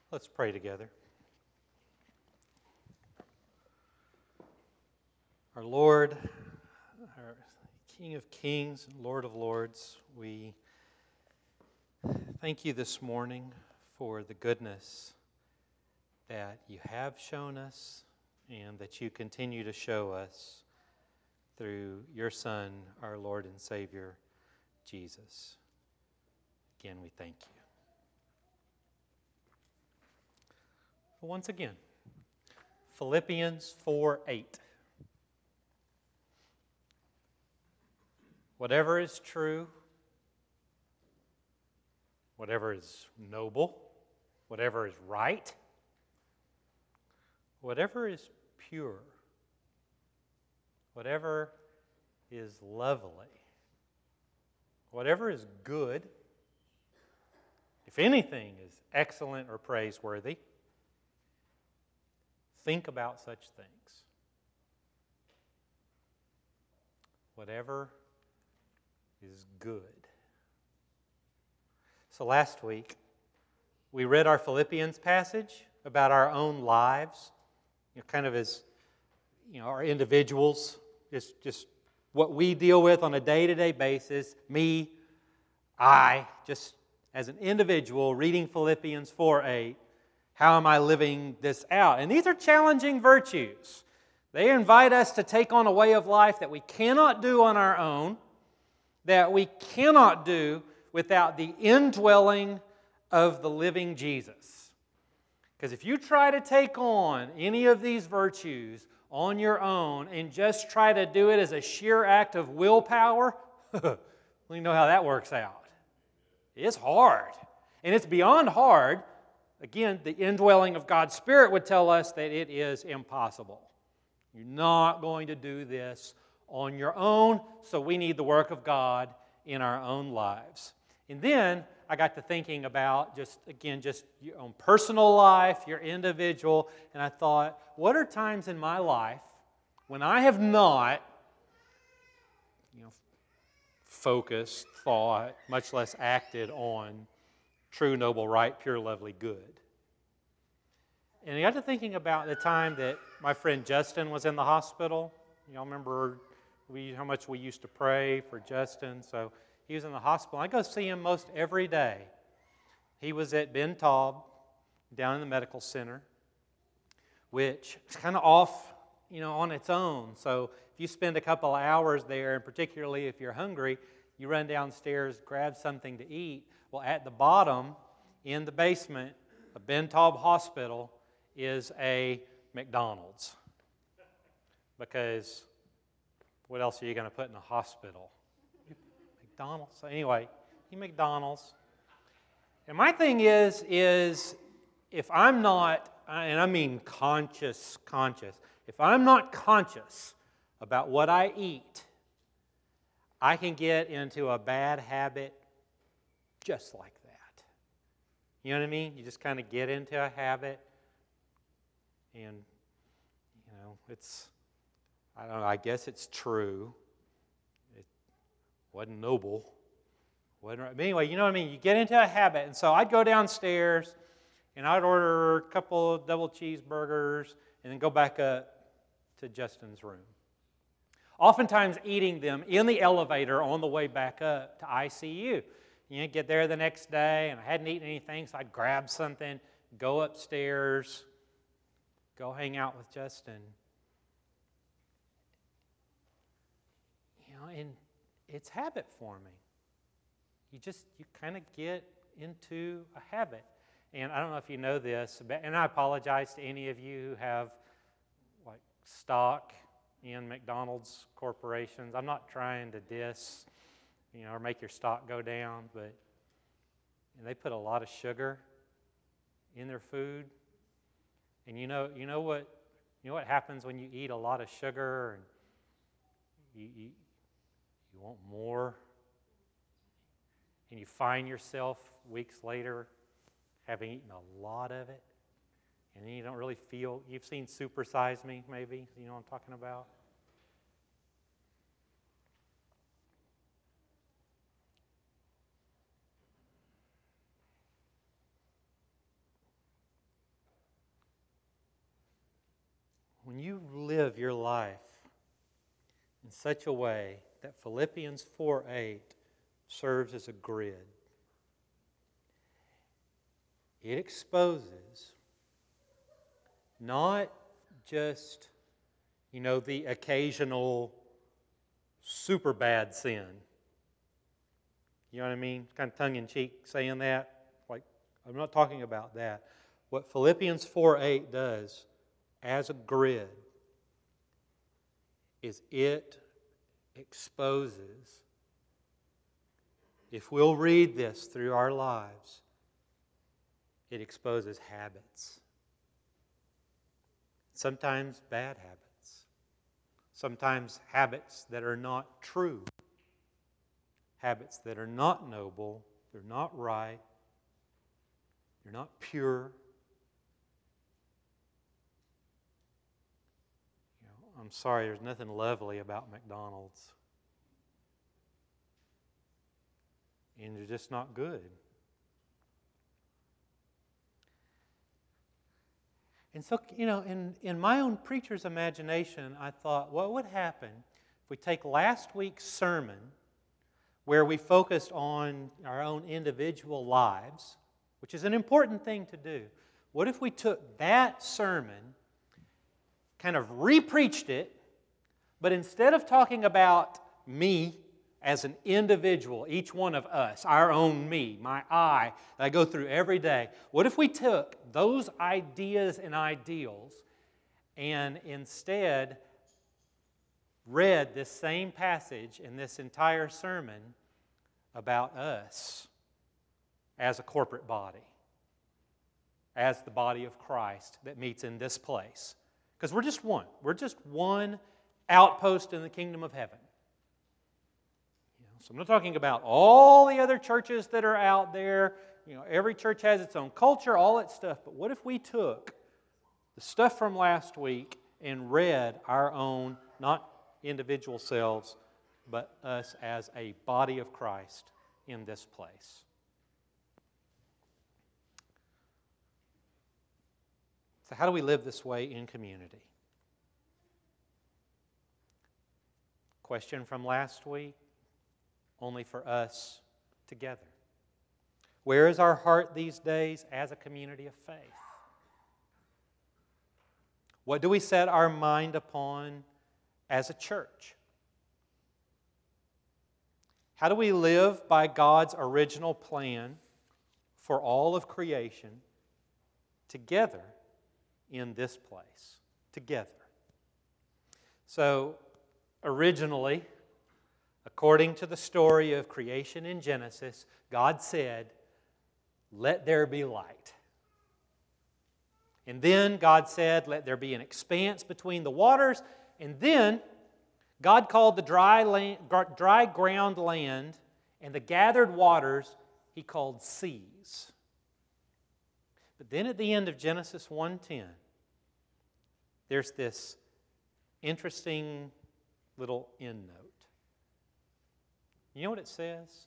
Let's pray together. Our Lord, our King of Kings and Lord of Lords, we thank you this morning for the goodness that you have shown us and that you continue to show us through your Son, our Lord and Savior, Jesus. Again, we thank you. Once again, Philippians 4:8. Whatever is true, whatever is noble, whatever is right, whatever is pure, whatever is lovely, whatever is good, if anything is excellent or praiseworthy, think about such things. Whatever is good. So last week, we read our Philippians passage about our own lives, kind of as our individuals, just what we deal with on a day-to-day basis. Me, I, just as an individual, reading Philippians 4:8. How am I living this out? And these are challenging virtues. They invite us to take on a way of life that we cannot do on our own, that we cannot do without the indwelling of the living Jesus. Because if you try to take on any of these virtues on your own and just try to do it as a sheer act of willpower, we know how that works out. It's hard. And it's beyond hard. Again, the indwelling of God's Spirit would tell us that it is impossible. You're not going to do this on your own, so we need the work of God in our own lives. And then I got to thinking about just your own personal life, your individual, and I thought, what are times in my life when I have not focused, thought, much less acted on true, noble, right, pure, lovely, good. And I got to thinking about the time that my friend Justin was in the hospital. Y'all remember how much we used to pray for Justin? So he was in the hospital. I go see him most every day. He was at Ben Taub, down in the medical center, which is kind of off, on its own. So if you spend a couple of hours there, and particularly if you're hungry, you run downstairs, grab something to eat. Well, at the bottom, in the basement of Ben Taub Hospital, is a McDonald's. Because what else are you going to put in a hospital? McDonald's. So anyway, McDonald's. And my thing is if I'm not, and I mean conscious, if I'm not conscious about what I eat, I can get into a bad habit just like that. You know what I mean? You just kind of get into a habit, and, I don't know, I guess it's true. It wasn't noble. Wasn't right. But anyway, you know what I mean? You get into a habit, and so I'd go downstairs, and I'd order a couple of double cheeseburgers, and then go back up to Justin's room. Oftentimes eating them in the elevator on the way back up to ICU. Get there the next day, and I hadn't eaten anything, so I'd grab something, go upstairs, go hang out with Justin. And it's habit forming. You kind of get into a habit. And I don't know if you know this, and I apologize to any of you who have stock in McDonald's corporations. I'm not trying to diss, or make your stock go down, but they put a lot of sugar in their food. And you know what happens when you eat a lot of sugar and you want more, and you find yourself weeks later having eaten a lot of it, and then you don't really feel. You've seen Super Size Me, maybe. You know what I'm talking about? when you live your life in such a way that Philippians 4:8 serves as a grid, it exposes not just, the occasional super bad sin. You know what I mean? Kind of tongue-in-cheek saying that. Like, I'm not talking about that. What Philippians 4:8 does as a grid is it exposes, if we'll read this through our lives, it exposes habits. Sometimes bad habits. Sometimes habits that are not true. Habits that are not noble. They're not right. They're not pure. I'm sorry, there's nothing lovely about McDonald's. And they're just not good. And so, in my own preacher's imagination, I thought, what would happen if we take last week's sermon, where we focused on our own individual lives, which is an important thing to do. What if we took that sermon, kind of re-preached it, but instead of talking about me as an individual, each one of us, our own me, my I, that I go through every day, what if we took those ideas and ideals and instead read this same passage in this entire sermon about us as a corporate body, as the body of Christ that meets in this place? Because we're just one. We're just one outpost in the kingdom of heaven. So I'm not talking about all the other churches that are out there. Every church has its own culture, all that stuff. But what if we took the stuff from last week and read our own, not individual selves, but us as a body of Christ in this place? So how do we live this way in community? Question from last week, only for us together. Where is our heart these days as a community of faith? What do we set our mind upon as a church? How do we live by God's original plan for all of creation together in this place? Together. So, originally, according to the story of creation in Genesis, God said, "Let there be light." And then God said, "Let there be an expanse between the waters." And then God called the dry ground land, and the gathered waters He called seas. But then at the end of Genesis 1:10, there's this interesting little endnote. You know what it says?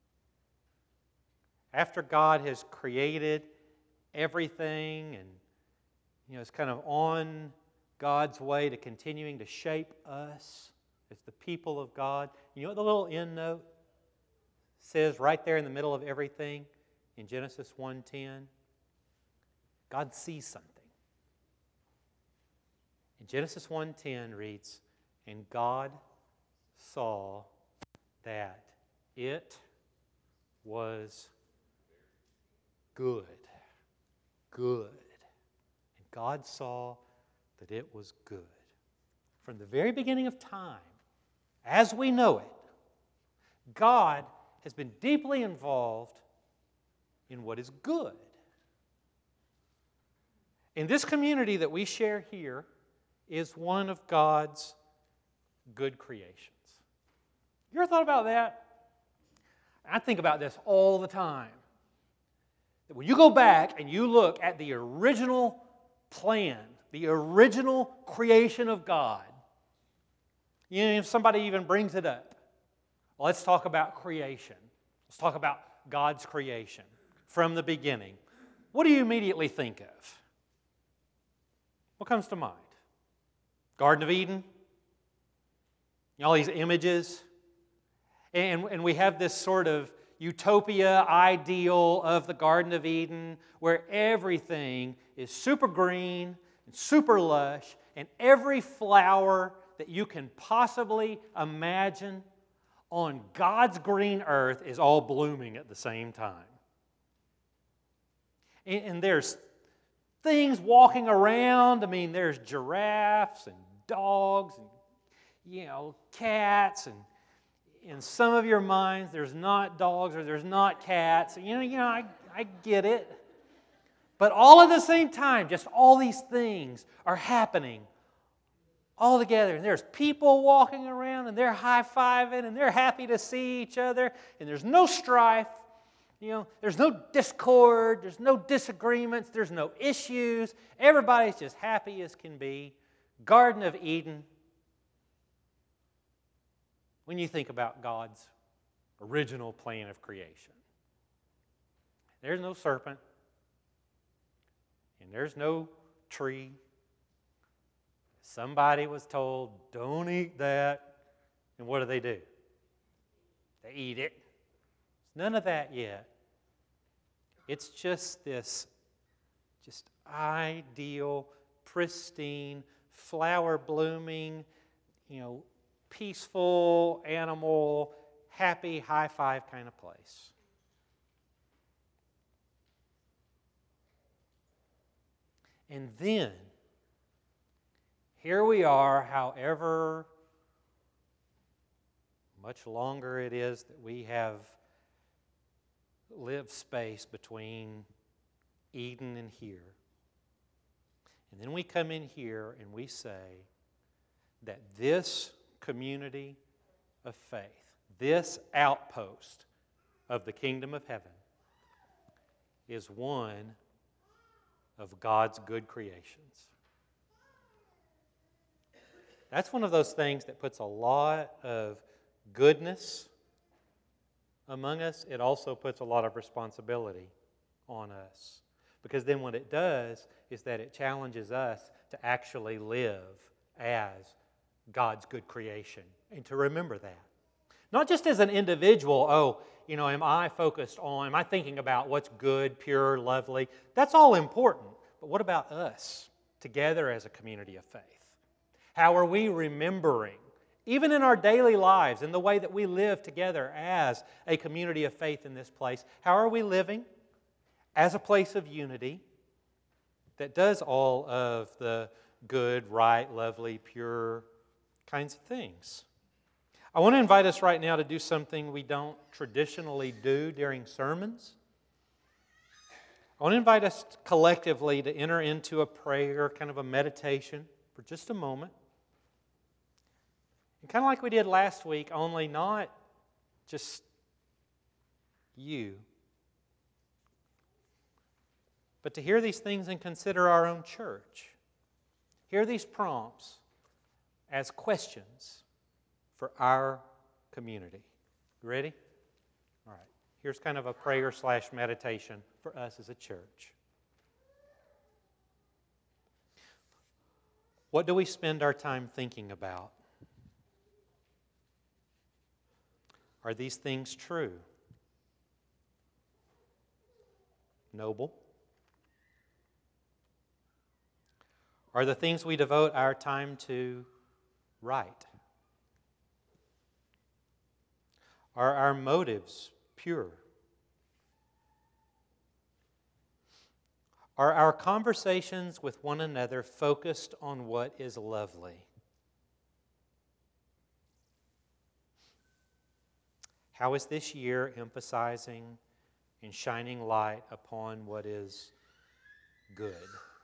After God has created everything and is kind of on God's way to continuing to shape us as the people of God, you know what the little endnote says right there in the middle of everything in Genesis 1:10? God sees something. In Genesis 1:10 reads, "And God saw that it was good." Good. And God saw that it was good. From the very beginning of time, as we know it, God has been deeply involved in what is good. And this community that we share here is one of God's good creations. You ever thought about that? I think about this all the time. That when you go back and you look at the original plan, the original creation of God, if somebody even brings it up, let's talk about creation. Let's talk about God's creation from the beginning. What do you immediately think of? What comes to mind? Garden of Eden, all these images. And we have this sort of utopia ideal of the Garden of Eden where everything is super green and super lush, and every flower that you can possibly imagine on God's green earth is all blooming at the same time. And there's things walking around. I mean, there's giraffes and dogs and, cats. And in some of your minds, there's not dogs or there's not cats. I get it. But all at the same time, just all these things are happening all together. And there's people walking around and they're high-fiving and they're happy to see each other. And there's no strife. There's no discord, there's no disagreements, there's no issues. Everybody's just happy as can be. Garden of Eden. When you think about God's original plan of creation, there's no serpent, and there's no tree. Somebody was told, don't eat that. And what do? They eat it. It's none of that yet. It's just this ideal, pristine, flower blooming, peaceful, animal, happy, high five kind of place. And then, here we are, however much longer it is that we have lived space between Eden and here. And then we come in here and we say that this community of faith, this outpost of the kingdom of heaven, is one of God's good creations. That's one of those things that puts a lot of goodness among us. It also puts a lot of responsibility on us. Because then what it does is that it challenges us to actually live as God's good creation and to remember that. Not just as an individual, am I thinking about what's good, pure, lovely? That's all important. But what about us together as a community of faith? How are we remembering, even in our daily lives, in the way that we live together as a community of faith in this place, how are we living as a place of unity that does all of the good, right, lovely, pure kinds of things? I want to invite us right now to do something we don't traditionally do during sermons. I want to invite us collectively to enter into a prayer, kind of a meditation for just a moment. And kind of like we did last week, only not just you, but to hear these things and consider our own church. Hear these prompts as questions for our community. You ready? All right. Here's kind of a prayer/meditation for us as a church. What do we spend our time thinking about? Are these things true? Noble? Are the things we devote our time to right? Are our motives pure? Are our conversations with one another focused on what is lovely? How is this year emphasizing and shining light upon what is good?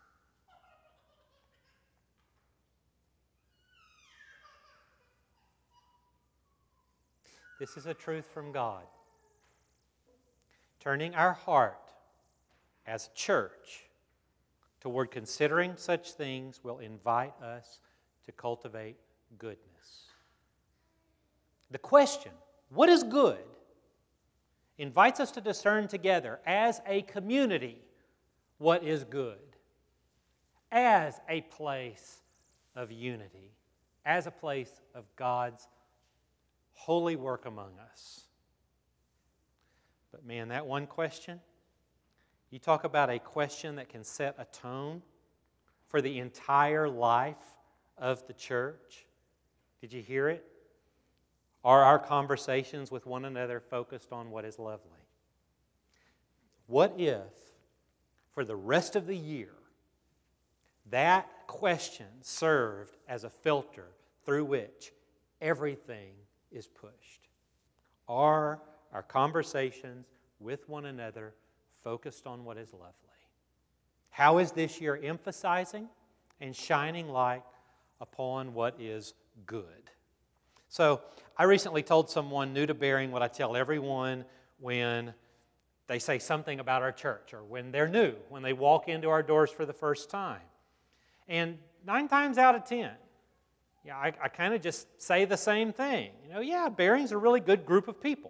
This is a truth from God. Turning our heart as a church toward considering such things will invite us to cultivate goodness. The question, what is good, invites us to discern together as a community what is good, as a place of unity, as a place of God's holy work among us. But man, that one question, you talk about a question that can set a tone for the entire life of the church. Did you hear it? Are our conversations with one another focused on what is lovely? What if, for the rest of the year, that question served as a filter through which everything is pushed? Are our conversations with one another focused on what is lovely? How is this year emphasizing and shining light upon what is good? So, I recently told someone new to Bearing what I tell everyone when they say something about our church, or when they're new, when they walk into our doors for the first time. And 9 times out of 10, I kind of just say the same thing. Bearing's a really good group of people.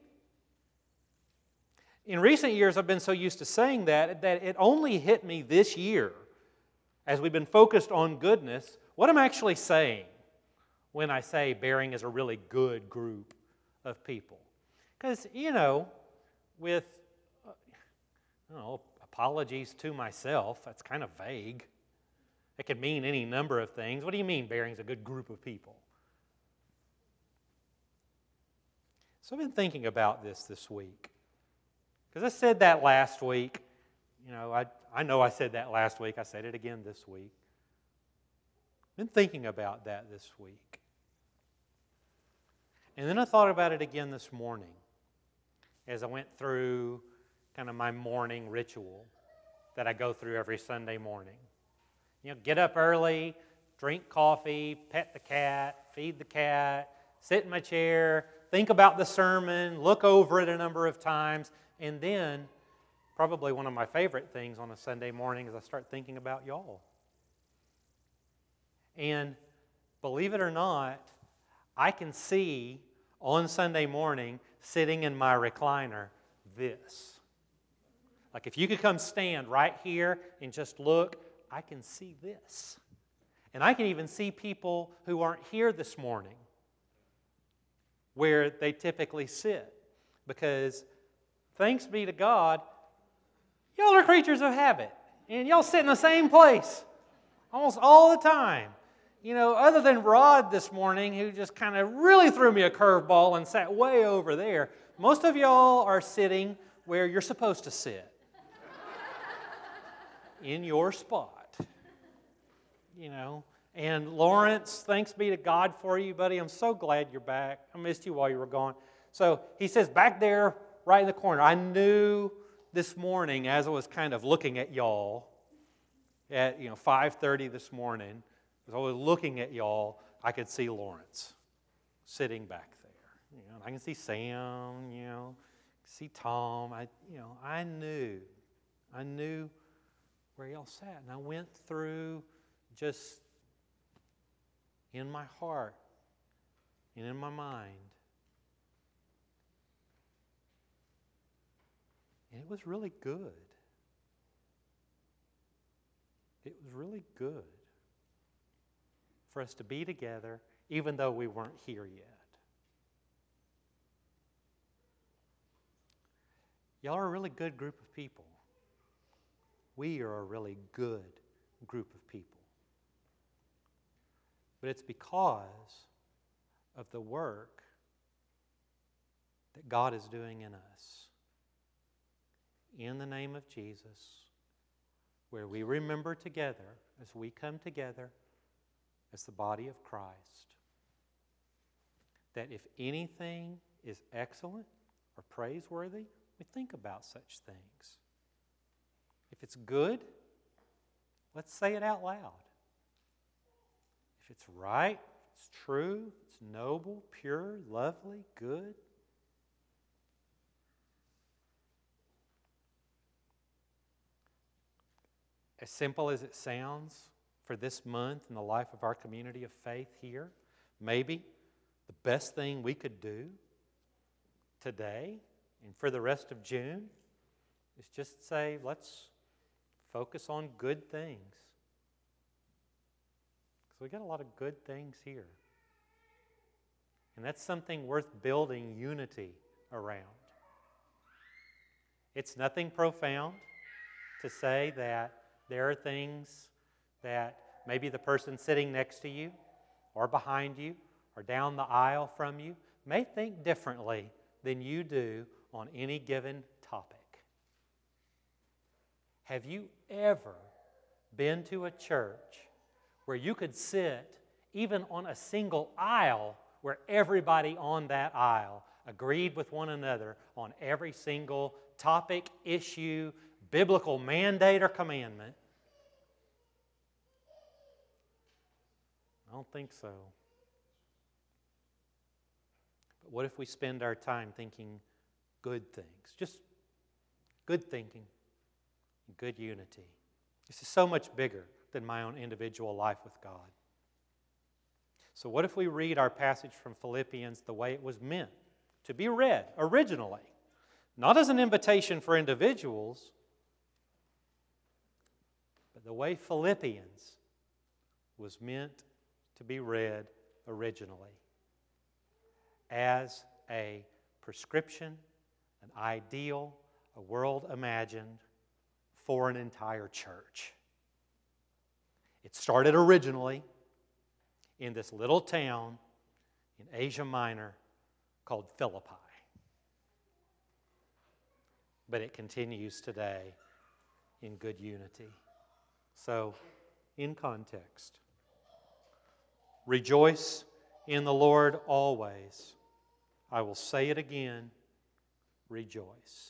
In recent years, I've been so used to saying that it only hit me this year, as we've been focused on goodness, what I'm actually saying when I say Bearing is a really good group of people. Because, with apologies to myself, that's kind of vague. It could mean any number of things. What do you mean Bearing's a good group of people? So I've been thinking about this week. Because I said that last week. I know I said that last week. I said it again this week. I've been thinking about that this week. And then I thought about it again this morning as I went through kind of my morning ritual that I go through every Sunday morning. Get up early, drink coffee, pet the cat, feed the cat, sit in my chair, think about the sermon, look over it a number of times, and then probably one of my favorite things on a Sunday morning is I start thinking about y'all. And believe it or not, I can see on Sunday morning sitting in my recliner this. Like if you could come stand right here and just look, I can see this. And I can even see people who aren't here this morning where they typically sit. Because thanks be to God, y'all are creatures of habit. And y'all sit in the same place almost all the time. Other than Rod this morning, who just kind of really threw me a curveball and sat way over there, most of y'all are sitting where you're supposed to sit. In your spot. And Lawrence, thanks be to God for you, buddy. I'm so glad you're back. I missed you while you were gone. So he says back there, right in the corner, I knew this morning as I was kind of looking at y'all at 5:30 this morning, as I was looking at y'all, I could see Lawrence sitting back there. I can see Sam, see Tom. I knew where y'all sat. And I went through just in my heart and in my mind. And it was really good. It was really good for us to be together, even though we weren't here yet. Y'all are a really good group of people. We are a really good group of people. But it's because of the work that God is doing in us. In the name of Jesus, where we remember together as we come together as the body of Christ, that if anything is excellent or praiseworthy, we think about such things. If it's good, let's say it out loud. If it's right, it's true, it's noble, pure, lovely, good. As simple as it sounds for this month in the life of our community of faith here, maybe the best thing we could do today and for the rest of June is just say, let's focus on good things. Because we got a lot of good things here. And that's something worth building unity around. It's nothing profound to say that there are things that maybe the person sitting next to you or behind you or down the aisle from you may think differently than you do on any given topic. Have you ever been to a church where you could sit even on a single aisle where everybody on that aisle agreed with one another on every single topic, issue, biblical mandate, or commandment? I don't think so. But what if we spend our time thinking good things? Just good thinking, good unity. This is so much bigger than my own individual life with God. So what if we read our passage from Philippians the way it was meant to be read originally? Not as an invitation for individuals, but the way Philippians was meant to be read originally. As a prescription, an ideal, a world imagined for an entire church. It started originally in this little town in Asia Minor called Philippi. But it continues today in good unity. So, in context, rejoice in the Lord always. I will say it again, rejoice.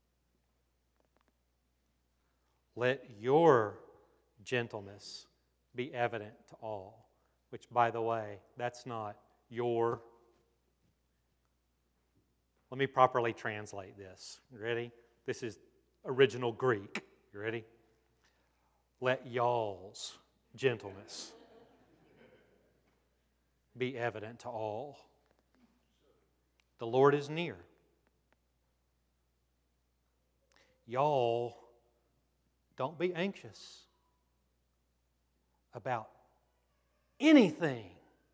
Let your gentleness be evident to all. Which, by the way, that's not your. Let me properly translate this. You ready? This is original Greek. You ready? Let y'all's gentleness be evident to all. The Lord is near. Y'all, don't be anxious about anything,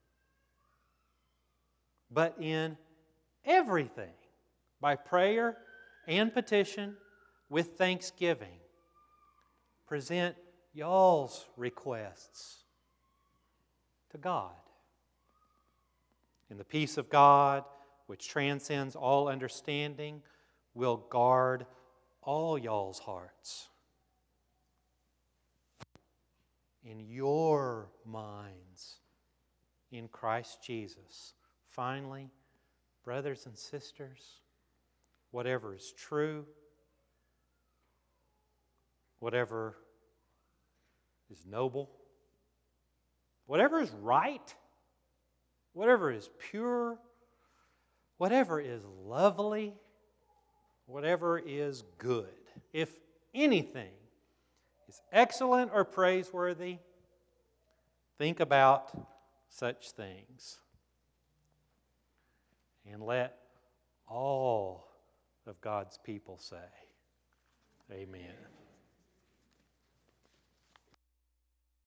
but in everything, by prayer and petition with thanksgiving, present y'all's requests to God. And the peace of God, which transcends all understanding, will guard all y'all's hearts in your minds in Christ Jesus. Finally, brothers and sisters, whatever is true, whatever is noble, whatever is right, whatever is pure, whatever is lovely, whatever is good, if anything is excellent or praiseworthy, think about such things. And let all of God's people say, amen.